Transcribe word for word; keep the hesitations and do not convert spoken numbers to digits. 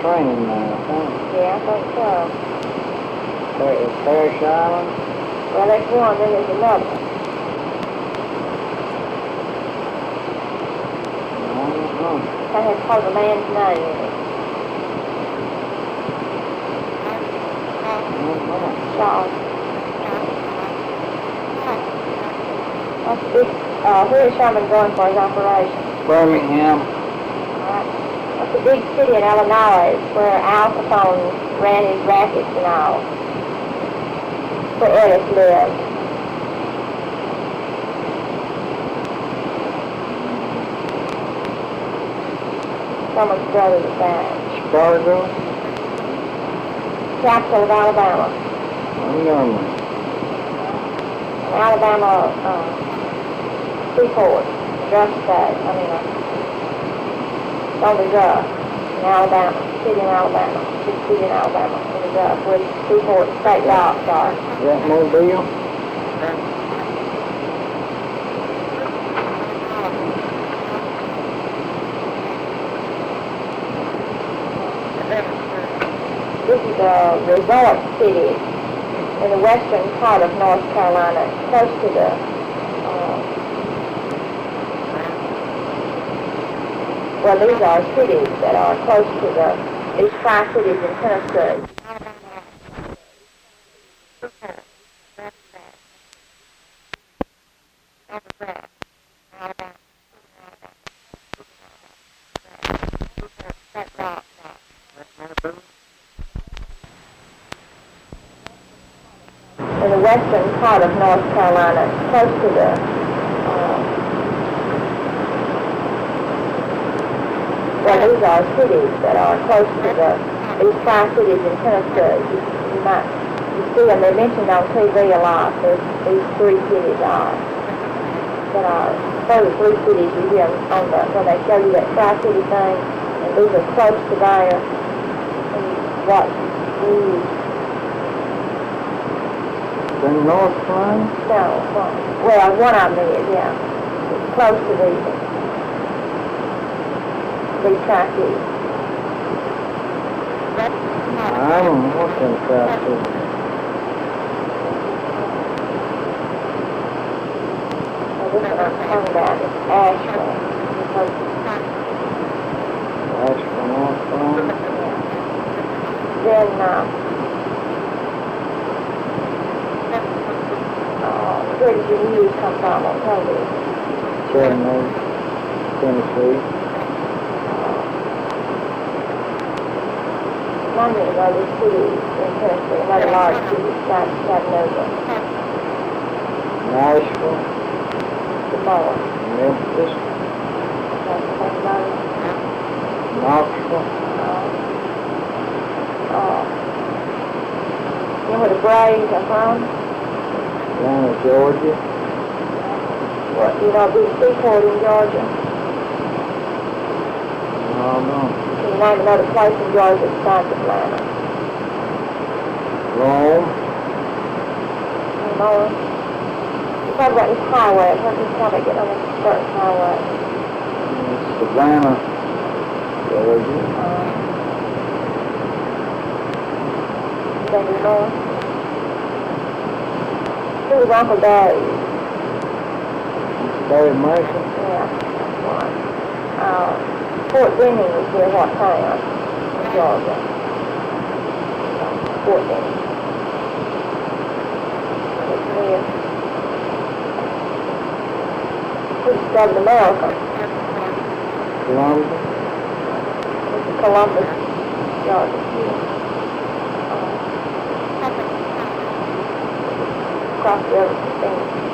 train now, I think. Yeah, I think so. There is Parrish Island. Well, there's one, then there's another. I don't know. That has part of a man's name in it. I don't know. Shaw. That's a big, uh, where is Sherman going for his operation? Birmingham. Right. That's a big city in Illinois where Al Capone ran his rackets and all. Where Ellis lived. Someone's brother was that. Chicago. Capital of Alabama. Montgomery. Alabama, uh, Seaport, drug state, I mean, uh, on the drug in Alabama, city in Alabama, big city in Alabama, on the drug, where Seaport state docks are. Is that Mobile? This is a resort city in the western part of North Carolina, close to the, uh, well, these are cities that are close to the, these tri-cities in Tennessee. In the western part of North Carolina, close to the, uh, well, these are cities that are close to the, these tri-cities in Tennessee. You, you might, you see them, they're mentioned on T V a lot. There's, these three cities are, that are, those three cities you hear on the, when they show you that tri-city thing, and these are close to there, and you watch news. In North Carolina? No, one. Well, one of them is, yeah. It's close to these, these tri-cities. I don't know what them tri-cities. Well, this one I'm talking about is Asheville. Asheville, North Carolina. Then, uh, where did your news come from on television? Chattanooga, Tennessee. None of the other cities in Tennessee, another large city besides Chattanooga. Nashville. The more. Memphis. That's the same money. Knoxville. Uh, uh, you know where the Braves are from? Atlanta, Georgia. What, you know, big seaport in Georgia? No, no. Can you name another place in Georgia besides Atlanta? Rome. Any more? You talk about this highway. What do you tell me get on this certain highway? Savannah, Georgia. Uh, is there any more? Who was Uncle Dave? Barry Mason. Yeah, that's one. Uh, Fort Benning is near what town in Georgia? Fort Benning. It's near. Who discovered America? Columbia. This is Columbus, Georgia. Uh, across the river from Phoenix.